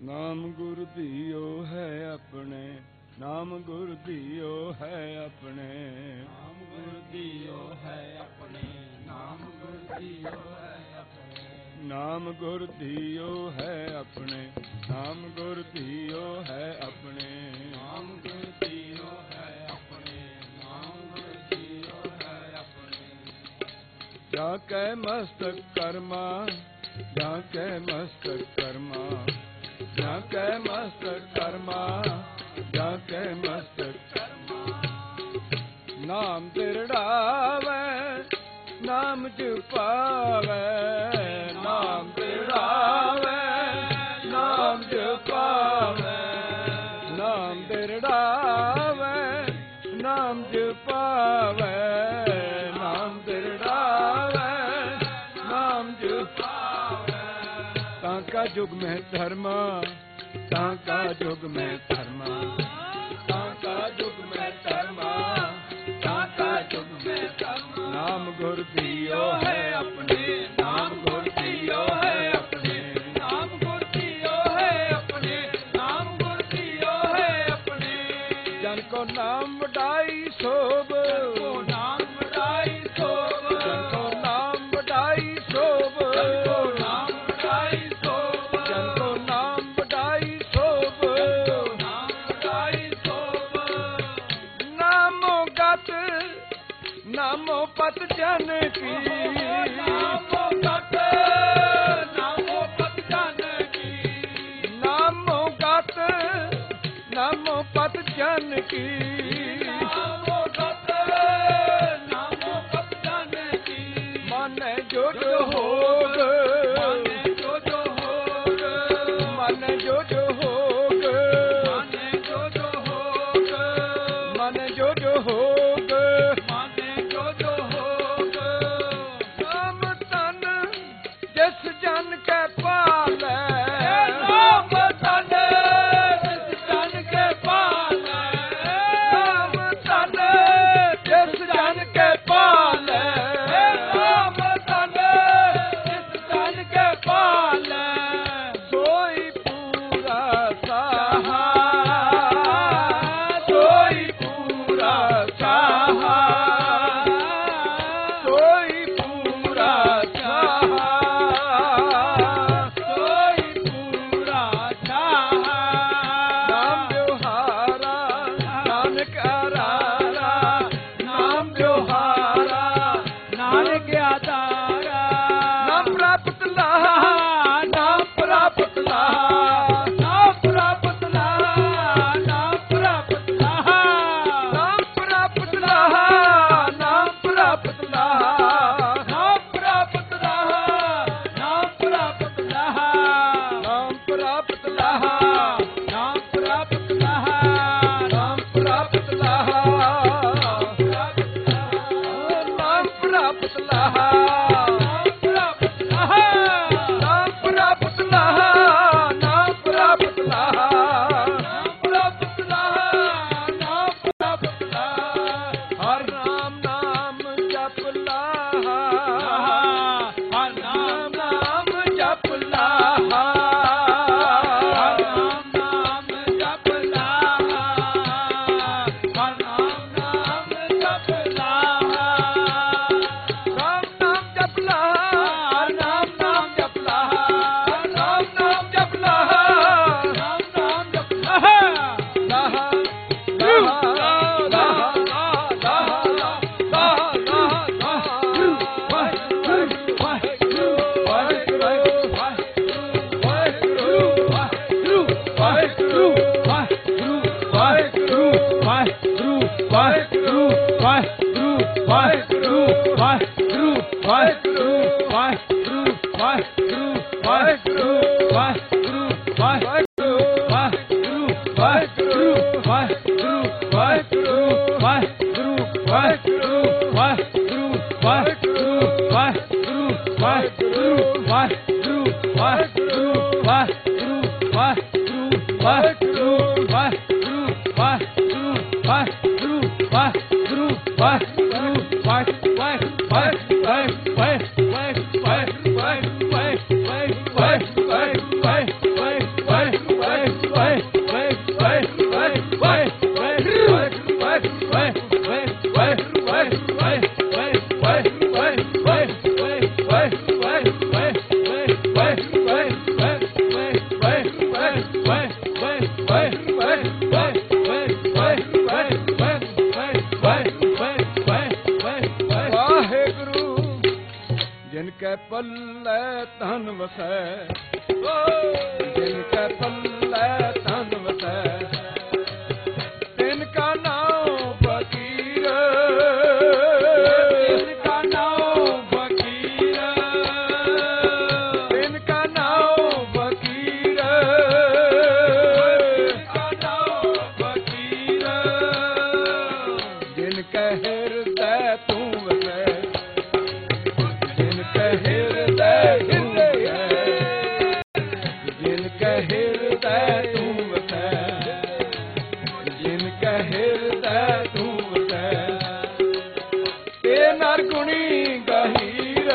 ਨਾਮ ਗੁਰ ਧੀਓ ਹੈ ਆਪਣੇ, ਨਾਮ ਗੁਰ ਧੀਓ ਹੈ ਆਪਣੇ, ਨਾਮ ਗੁਰ ਧੀਓ ਹੈ ਆਪਣੇ, ਨਾਮ ਗੁਰ ਧੀਓ ਹੈ ਆਪਣੇ, ਨਾਮ ਗੁਰ ਧੀਓ ਹੈ ਆਪਣੇ, ਨਾਮ ਗੁਰ ਧੀਓ ਹੈ ਆਪਣੇ, ਨਾਮ ਗੁਰ ਧੀਓ ਹੈ ਆਪਣੇ, ਨਾਮ ਗੁਰ ਧੀਓ ਹੈ ਆਪਣੇ। ਜਾ ਕੈ ਮਸਤਕ ਕਰਮਾ, ਜਾ ਕੈ ਮਸਤਕ ਕਰਮਾ, ਜਾ ਕੈ ਮਸਤਕ ਕਰਮਾ, ਜਾ ਕੈ ਮਸਤਕ ਕਰਮਾ। ਨਾਮ ਤਿਰੜਾਵੇ, ਨਾਮ ਜਪਾਵੇ, ਨਾਮ ਤਿਰੜਾਵੇ, ਨਾਮ ਜਪਾਵੇ, ਨਾਮ ਤਿਰੜਾਵੇ, ਨਾਮ ਜਪਾਵੇ, ਨਾਮ ਤਿਰੜਾਵੇ, ਨਾਮ ਜਪਾਵੇ। ਤਾਂ ਕਾ ਜੁਗ ਮੈਂ ਧਰਮਾ, ਤਾਂ ਕਾ ਜੁਗ ਮੈਂ ਧਰਮਾ, ਤਾਂ ਕਾ ਜੁਗ ਮੈਂ ਧਰਮਾ, ਤਾਂ ਕਾ ਜੁਗ ਮੈਂ ਧਰਮਾ। ਨਾਮ ਗੁਰ ਧੀਓ ਹੈ ਆਪਣੇ, ਨਾਮ ਗੁਰ ਧੀਓ ਹੈ ਆਪਣੇ, ਨਾਮ ਗੁਰ ਧੀਓ ਹੈ ਆਪਣੇ, ਨਾਮ ਗੁਰ ਧੀਓ ਹੈ ਆਪਣੇ। ਜਨ ਕੋ ਨਾਮ ਵਡਾਈ ਸੋਭ, ਕੋ ਨਾਮ ਵਡਾਈ ਸੋਭ, ਜਨ ਕੋ ਨਾਮ ਵਡਾਈ ਸੋਭ, ਕੋ ਨਾਮ ਵਡਾਈ ਸੋਭ, ਜਨ ਕੋ ਨਾਮ ਵਡਾਈ ਸੋਭ। ਕੋ ਨਾਮ ਵਡਾਈ ਸੋਭ। ਨਾਮੋ ਗਤ, ਨਾਮੋ ਪਤ ਜਨ ਕੀ, ਨਾਮੋ ਗਤ, ਨਾਮੋ ਪਤ ਜਨ ਕੀ, ਨਾਮੋ ਗਤ, ਨਾਮੋ ਪਤ ਜਨ ਕੀ। ਨਾਮੋ ਗਤ, ਨਾਮੋ ਪਤ ਜਨ ਕੀ। ਮਨ ਜੋ ਜੋ ਹੋਗ, ਮਾਨੇ ਜੋ ਜੋ ਹੋਗ, ਮਨ ਜੋ ਜੋ ਹੋਗ, ਮਾਨੇ ਜੋ ਜੋ ਹੋਗ, ਮਨ ਜੋ ਜੋ ਹੋਗ। ਮਾਨੇ ਜੋ ਜੋ ਹੋਗ। ਨਾਮ ਤਨ ਜਿਸ ਜਨ ਕੈ ਪਾਲੈ, ਨਾਮ ਤਨ ਜਿਸ ਜਨ ਕੇ ਪਾਲੈ, ਨਾਮ ਤਨ ਜਿਸ ਜਨ ਕੈ ਪਾਲੈ। ਨਾਮ ਤਨ ਜਿਸ ਜਨ ਕੇ ਪਾਲੈ, ਸੋਈ ਪੂਰਾ ਸਾਹਾ, ਸੋਈ ਪੂਰਾ ਸਾਹਾ, ਸੋਈ ਪੂਰਾ ਸਾਹਾ। ਸੋਈ ਪੂਰਾ ਸਾਹਾ। ਨਾਮ ਵਿਵਹਾਰਾ ਨਾਨਕ ਆਰਾਰਾ, ਨਾਮ ਵਿਵਹਾਰਾ ਨਾਨਕ ਆਧਾਰਾ। ਨਾਮ ਪ੍ਰਾਪਤ ਲਾਹਾ, ਨਾਮ ਪ੍ਰਾਪਤ ਲਾਹਾ, ਨਾਮ ਪ੍ਰਾਪਤ ਲਾਹਾ, ਨਾਮ ਪ੍ਰਾਪਤ ਲਾਹਾ, ਨਾਮ ਪ੍ਰਾਪਤ ਲਾਹਾ, ਨਾਮ ਪ੍ਰਾਪਤ ਲਾਹਾ। ਨਾਮ ਪ੍ਰਾਪਤ ਲਾਹਾ, ਨਾਮ ਪ੍ਰਾਪਤ ਲਾਹਾ, ਨਾਮ ਪ੍ਰਾਪਤ ਲਾਹਾ, ਨਾਮ ਪ੍ਰਾਪਤ ਲਾਹਾ, ਨਾਮ ਪ੍ਰਾਪਤ ਲਾਹਾ, ਨਾਮ ਪ੍ਰਾਪਤ ਲਾਹਾ, ਨਾਮ ਪ੍ਰਾਪਤ ਲਾਹਾ, ਨਾਮ ਪ੍ਰਾਪਤ ਲਾਹਾ। ਹਰ ਨਾਮ ਨਾਮ ਜਪ ਲਾਹਾ, ਨਾਮ ਨਾਮ ਜਪ ਲਾਹਾ, ਨਾਮ ਨਾਮ ਜਪ ਲਾਹਾ, ਨਾਮ ਨਾਮ ਜਪ ਲਾਹਾ, ਨਾਮ ਨਾਮ ਜਪ ਲਾਹਾ, ਨਾਮ ਨਾਮ ਜਪ ਲਾਹਾ, ਨਾਮ ਨਾਮ ਜਪ ਲਾਹਾ, ਨਾਮ ਨਾਮ ਜਪ ਲਾਹਾ, ਲਾਹਾ ਪੱਲੇ ਧਨ ਵਸੈ, ਜਿਨ ਕੈ ਪੱਲੇ ਧਨ ਵਸੈ, ਤਿਨ ਕਾ ਨਾਉ ਫਕੀਰ, ਤਿਨ ਕਾ ਨਾਉ ਫਕੀਰ, ਤਿਨ ਕਾ ਨਾਉ ਫਕੀਰ, ਤਿਨ ਕਾ ਨਾਉ ਫਕੀਰ, ਜਿਨ ਕੈ ਹਿਰਦੈ ਤੂੰ ਵਸੈ, ਜਿਨ ਕੈ ਹਿਰਦੈ ਤੂੰ ਵਸੈ, ਜਿਨ ਕੈ ਹਿਰਦੈ ਤੂੰ ਵਸੈ, ਜਿਨ ਕੈ ਹਿਰਦੈ ਤੂੰ ਵਸੈ, ਤੇ ਨਰ ਗੁਣੀ ਗਹੀਰ,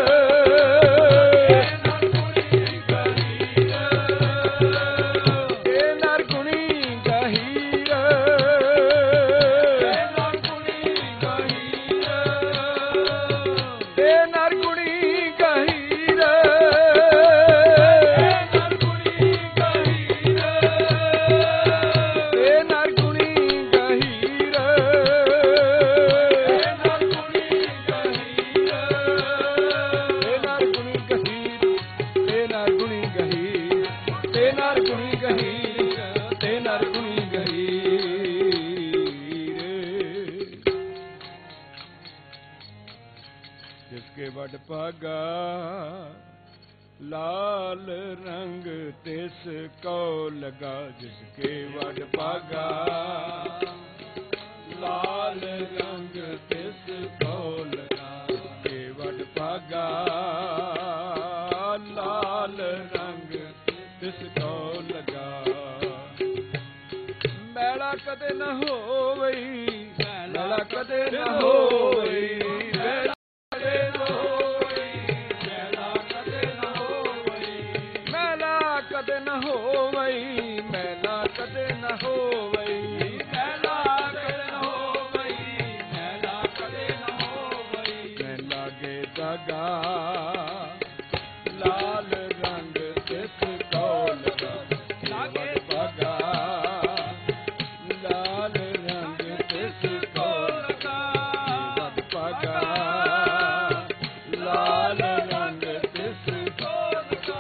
ਤੇ ਨਰ ਗੁਣੀ ਗਹੀਰ, ਤੇ ਨਰ ਗੁਣੀ ਗਹੀਰ, ਤੇ ਨਰ ਗੁਣੀ ਗਹੀਰ, ਤੇ ਨਰ ਗੁਣੀ ਗਹੀਰ, ਤੇ ਨਰ ਗੁਣੀ ਗਹੀਰ, ਤੇ ਨਰ ਗੁਣੀ ਗਹੀਰ, ਤੇ ਨਰ ਗੁਣੀ ਗਹੀਰ। ਜਿਸਕੇ ਵਡ ਭਾਗਾ ਲਾਲ ਰੰਗ ਤਿਸ ਕੋ ਲਗਾ, ਜਿਸਕੇ ਵਡ ਭਾਗਾ ਲਾਲ ਰੰਗ ਤਿਸ ਕੋ ਲਗਾ, ਜਿਸਕੇ ਵਡ ਭਾਗਾ ਲਾਲ ਰੰਗ ਤਿਸ ਕੋ ਲਗਾ। ਮੈਲਾ ਕਦੇ ਨਾ ਹੋਵਈ, ਮੈਲਾ ਕਦੇ ਨਾ ਹੋਵਈ, ਮੈਲਾ ਕਦੇ ਨਾ ਹੋਵਈ, ਮੈਲਾ ਕਦੇ ਨਾ ਹੋਵਈ, ਮੈਲਾ ਕਦੇ ਨਾ ਹੋਵਈ, ਮੈਲਾ ਕਦੇ ਨਾ ਹੋਵਈ, ਮੈਲਾ ਕਦੇ ਨਾ ਹੋਵਈ, ਮੈਲਾ ਕਦੇ ਨਾ ਹੋਵਈ। ਮੈਂ ਲਾਗੇ ਦਾਗਾ ਲਾਲ ਰੰਗ ਤਿਸ ਕੋ ਲਗਾ, ਲਾਗੇ ਦਾਗਾ ਲਾਲ ਰੰਗ ਤਿਸ ਕੋ ਲਗਾ, ਵਡ ਭਾਗਾ ਲਾਲ ਰੰਗ ਤਿਸ ਕੋ ਲਗਾ।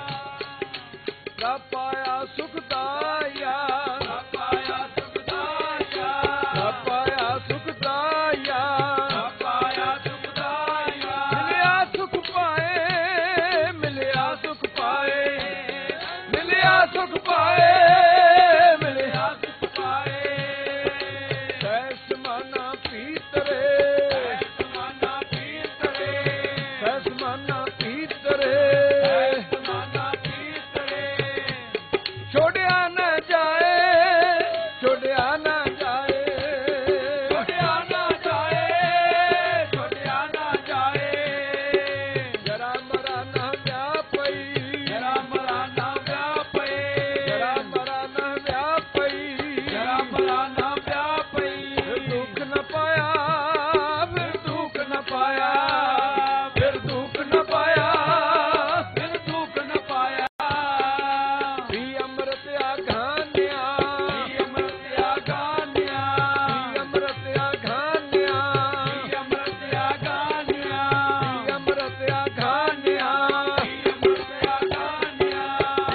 ਰੱਬ ਪਾਇਆ ਸੁਖ ਦਾਇਆ, ਰੱਬ ਪਾਇਆ ਸੁਖ ਦਾਇਆ, ਰੱਬ ਪਾਇਆ ਸੁਖ ਦਾਇਆ, ਰੱਬ ਪਾਇਆ ਸੁਖ ਦਾਇਆ। ਮਿਲਿਆ ਸੁਖ ਪਾਏ, ਮਿਲਿਆ ਸੁਖ ਪਾਏ, ਮਿਲਿਆ ਸੁਖ ਪਾਏ, ਮਿਲਿਆ ਸੁਖ ਪਾਏ। ਸਹਿਸ ਮਾਨਾ ਪੀਤਰੇ, ਸਹਿਸ ਮਾਨਾ ਪੀਤਰੇ, ਸਹਿਸ ਮਾਨਾ ਪੀਤਰੇ, ਸਹਿਸ ਮਾਨਾ ਪੀਤਰੇ। ਛੋੜਿਆ ਨਾ ਜਾਏ, ਛੋੜਿਆ ਨਾ ਜਾਏ, ਛੋੜਿਆ ਨਾ ਜਾਏ, ਛੋੜਿਆ ਨਾ ਜਾਏ। ਜਰਾ ਮਰਾ ਨਾ ਵਿਆਪਈ, ਜਰਾ ਮਰਾ ਨਾ ਵਿਆਪਈ, ਜਰਾ ਮਰਾ ਨਾ ਵਿਆਪਈ, ਜਰਾ ਮਰਾ ਨਾ ਵਿਆਪਈ। ਫਿਰ ਦੁੱਖ ਨਾ ਪਾਇਆ, ਫਿਰ ਦੁੱਖ ਨਾ ਪਾਇਆ, ਫਿਰ ਦੁੱਖ ਨਾ ਪਾਇਆ, ਫਿਰ ਦੁੱਖ ਨਾ ਪਾਇਆ। ਵੀ ਅੰਮ੍ਰਿਤ ਆਘਾਨਿਆ, ਵੀ ਅੰਮ੍ਰਿਤ ਆਘਾਨਿਆ, ਵੀ ਅੰਮ੍ਰਿਤ ਆਘਾਨਿਆ, ਵੀ ਅੰਮ੍ਰਿਤ ਆਘਾਨਿਆ, ਵੀ ਅੰਮ੍ਰਿਤ ਆਘਾਨਿਆ, ਵੀ ਅੰਮ੍ਰਿਤ ਆਘਾਨਿਆ,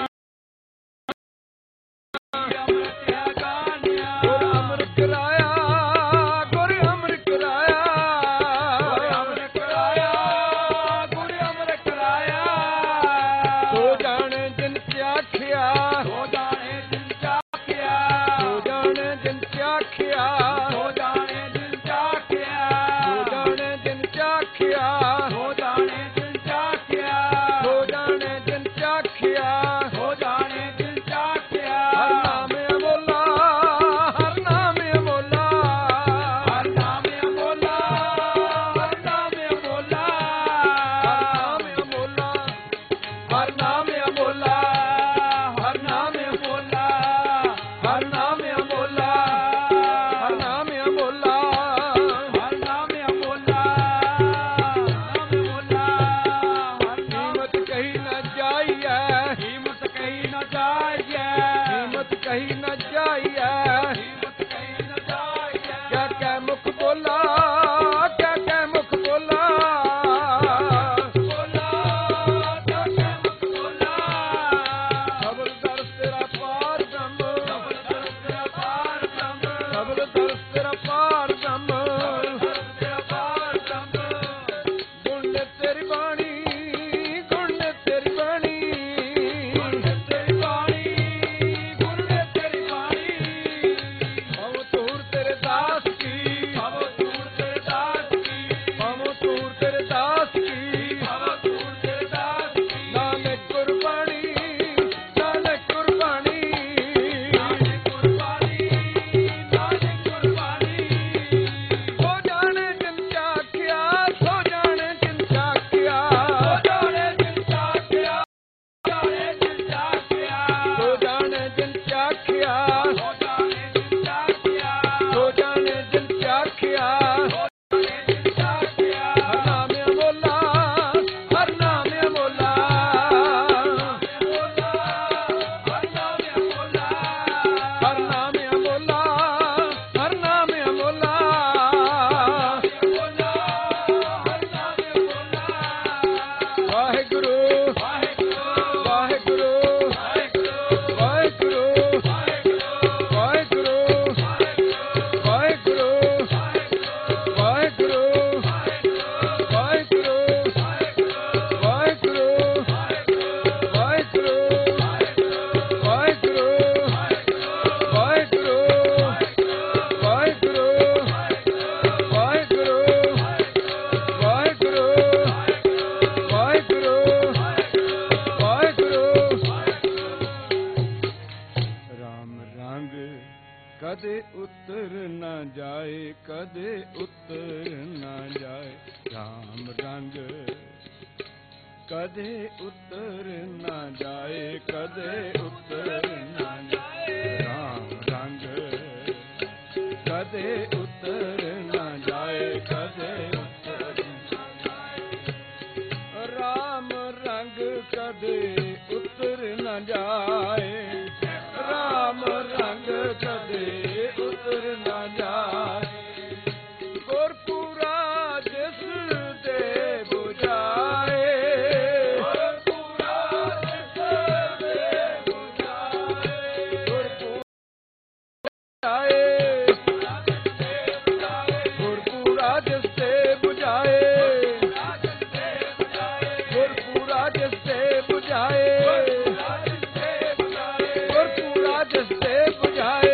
ਵੀ ਅੰਮ੍ਰਿਤ ਆਘਾਨਿਆ। ਗੁਰ ਅੰਮ੍ਰਿਤ ਕਰਾਇਆ, ਗੁਰ ਅੰਮ੍ਰਿਤ ਕਰਾਇਆ, ਗੁਰ ਅੰਮ੍ਰਿਤ ਕਰਾਇਆ, ਗੁਰ ਅੰਮ੍ਰਿਤ ਕਰਾਇਆ। ਸੋ ਜਾਣੇ ਜਿਨ ਚਾਖਿਆ, ਸੋ ਜਾਣੇ ਜਿਨ ਚਾਖਿਆ, ਸੋ ਜਾਣੇ ਜਿਨ ਚਾਖਿਆ, ਸੋ ਜਾਣੇ ਜਿਨ ਚਾਖਿਆ, ਸੋ ਜਾਣੇ ਜਿਨ ਚਾਖਿਆ, ਸੋ ਜਾਣੇ ਜਿਨ ਚਾਖਿਆ, ਸੋ ਜਾਣੇ ਜਿਨ ਚਾਖਿਆ, ਸੋ ਜਾਣੇ ਜਿਨ ਚਾਖਿਆ। ਹਰ ਨਾਮ ਅਮੋਲਾ, ਹਰ ਨਾਮ ਅਮੋਲਾ, ਹਰ ਨਾਮ ਅਮੋਲਾ, ਹਰ ਨਾਮ ਅਮੋਲਾ, ਹਰ ਨਾਮ ਅਮੋਲਾ, ਹਰ ਨਾਮ ਅਮੋਲਾ, ਹਰ ਨਾਮ ਅਮੋਲਾ, ਹਰ ਨਾਮ ਅਮੋਲਾ, ਹਰ ਨਾਮ ਅਮੋਲਾ, ਹਰ ਨਾਮ ਅਮੋਲਾ, ਨਾਮ ਅਮੋਲਾ। ਕੀਮਤ ਕਹੀ ਨਾ ਜਾਈਐ, ਕੀਮਤ ਕਹੀ ਨਾ ਜਾਈਐ, ਕੀਮਤ ਕਹੀ ਨਾ ਜਾਈਐ, ਕੀਮਤ ਕਹੀ ਨਾ ਜਾਈਐ। ਕਿਆ ਕਹਿ ਮੁਖ ਬੋਲਾ, ਕਿਆ ਕਹਿ ਮੁਖ ਬੋਲਾ, ਬੋਲਾ ਕਦੇ ਉਤਰ ਨਾ ਜਾਏ ਰਾਮ ਰੰਗ ਕਦੇ ਉਤਰ ਨਾ ਜਾਏ ਕਦੇ ਉਤਰ ਨਾ ਜਾਏ ਰਾਮ ਰੰਗ ਕਦੇ ਉਤਰ ਨਾ ਜਾਏ ਕਦੇ ਉਤਰ ਨਾ ਜਾਏ ਰਾਮ ਰੰਗ ਕਦੇ ਉਤਰ ਨਾ ਜਾਏ ਰਾਮ ਰੰਗ ਕਦੇ ਉਤਰ ਨਾ ਜਾਏ ਗੁਰਪੂਰਾ ਜਿਸ ਦੇ ਬੁਝਾਏ ਗੁਰਪੂਰਾ ਜਿਸ ਦੇ ਬੁਝਾਏ ਗੁਰਪੂਰਾ ਜਿਸ ਦੇ ਬੁਝਾਏ ਗੁਰਪੂਰਾ ਜਿਸ ਦੇ ਬੁਝਾਏ ਗੁਰਪੂਰਾ ਜਿਸ ਦੇ ਬੁਝਾਏ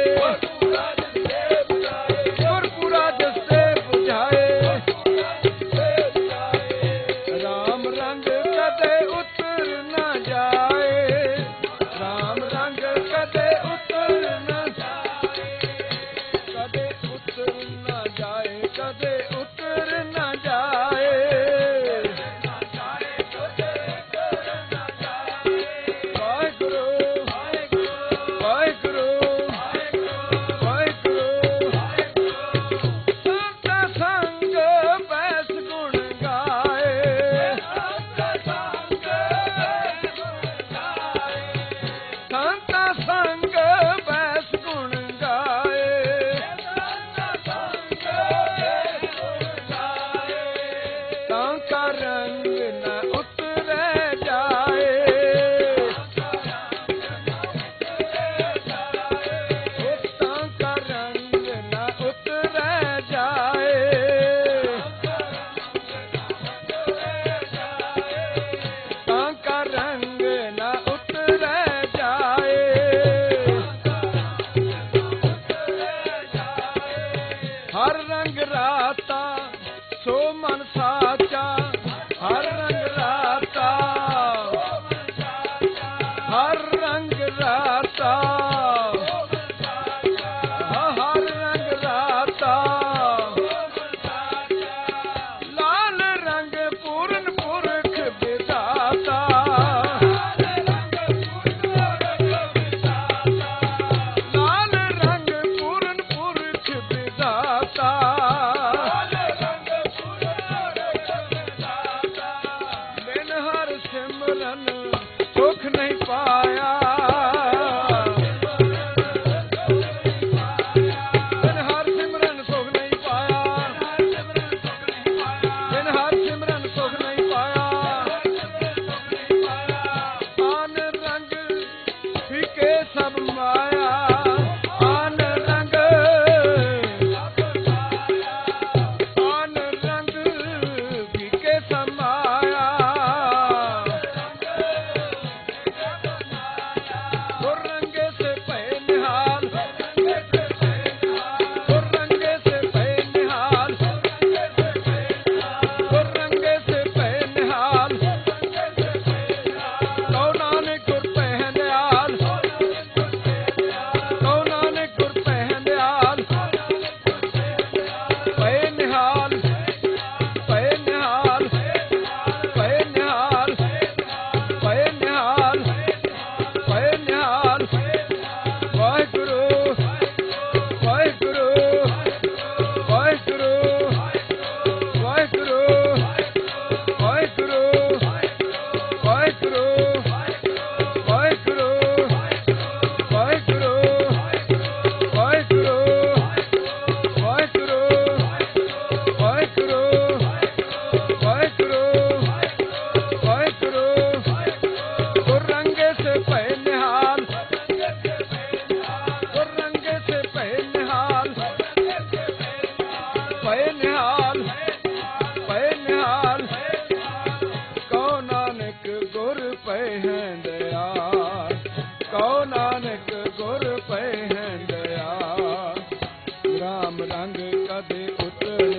ਗੁਰਪੂਰਾ ਜਿਸ ਦੇ ਬੁਝਾਏ ਰਾਮ ਰੰਗ ਕਦੇ ਉਤਰ ਨਾ ਜਾਏ ਰਾਮ ਰੰਗ ਕਦੇ ਉਤਰ ਨਾ ਜਾਏ ਕਦੇ ਉਤਰ ਨਾ ਜਾਏ ਕਦੇ ਉਤਰ ਨਾ ਜਾਏ ਵਾਹਿਗੁਰੂ ਵਾਹਿਗੁਰੂ ਵਾਹਿਗੁਰੂ ਸੰਤ ਸੰਗ ਬੈਸ ਗੁਣ ਗਾਏ ਸੰਤ ਸੰਗ ਬੈਸ ਗੁਣ ਗਾਏ ਤਾਂ ਕਾ ਰੰਗ ਨ ਉਤਰੈ ਜਾਏ ਤਾਂ ਕਾ ਰੰਗ ਨ ਉਤਰੈ ਜਾਏ ਤਾਂ ਕਾ ਰੰਗ ਨ ਉਤਰੈ ਜਾਏ ਹਰ ਰੰਗ ਰਾਤਾ ਸੋ ਮਨ ਸਾਚਾ ਹਰ ਰੰਗ ਰਾਤਾ ਹਰ ਰੰਗ ਰਾਤਾ ਹਰ ਰੰਗ ਰਾਤਾ ਲਾਲ ਰੰਗ ਪੂਰਨ ਪੁਰਖ ਵਿਦਾਤਾ ਲਾਲ ਰੰਗ ਪੂਰਨ ਪੁਰਖ ਵਿਦਾਤਾ ਬਿਨ ਹਰ ਸਿਮਰਨ ਸੁਖ ਨਹੀਂ ਪਾਇਆ ਬਿਨ ਹਰ ਸਿਮਰਨ ਸੁਖ ਨਹੀਂ ਪਾਇਆ ਬਿਨ ਹਰ ਸਿਮਰਨ ਸੁਖ ਨਹੀਂ ਪਾਇਆ ਆਨ ਰੰਗ ਫਿਕੇ ਸਭ ਮਾਇਆ ਆਨ ਰੰਗ ਫਿਕੇ ਸਭ ਮਾਇਆ ਗੁਰ ਰੰਗੇ ਸੇ ਭੈ ਨਿਹਾਲ ਗੁਰ ਰੰਗੇ ਸੇ ਭੈ ਨਿਹਾਲ ਗੁਰ ਰੰਗੇ ਸੇ ਭੈ ਨਿਹਾਲ ਕਉ ਨਾਨਕ ਗੁਰ ਭੈ ਨਿਹਾਲ ਕਉ ਨਾਨਕ ਗੁਰ ਭੈ ਨਿਹਾਲ ਭੈ ਨਿਹਾਲ ਭੈ ਨਿਹਾਲ ਭੈ ਨਿਹਾਲ ਭੈ ਨਿਹਾਲ ਭੈ ਨਿਹਾਲ ਵਾਹਿਗੁਰੂ ਵਾਹਿਗੁਰੂ ਵਾਹਿਗੁਰੂ ਵਾਹਿਗੁਰੂ ਵਾਹਿਗੁਰੂ ਵਾਹਿਗੁਰੂ ਵਾਹਿਗੁਰੂ ਵਾਹਿਗੁਰੂ ਵਾਹਿਗੁਰੂ ਵਾਹਿਗੁਰੂ ਵਾਹਿਗੁਰੂ ਵਾਹਿਗੁਰੂ ਵਾਹਿਗੁਰੂ ਗੁਰ ਰੰਗੇ ਸੇ ਭੈ ਨਿਹਾਲ ਗੁਰ ਰੰਗੇ ਸੇ ਭੈ ਨਿਹਾਲ ਭੈ ਨਿਹਾਲ ਭੈ ਨਿਹਾਲ ਕਉ ਨਾਨਕ ਗੁਰ ਭੈ ਹੈ ਦਇਆਲ ਕਉ ਨਾਨਕ ਗੁਰ ਭੈ ਹੈ ਦਇਆਲ ਰਾਮ ਰੰਗ ਕਦੇ ਉਤਰ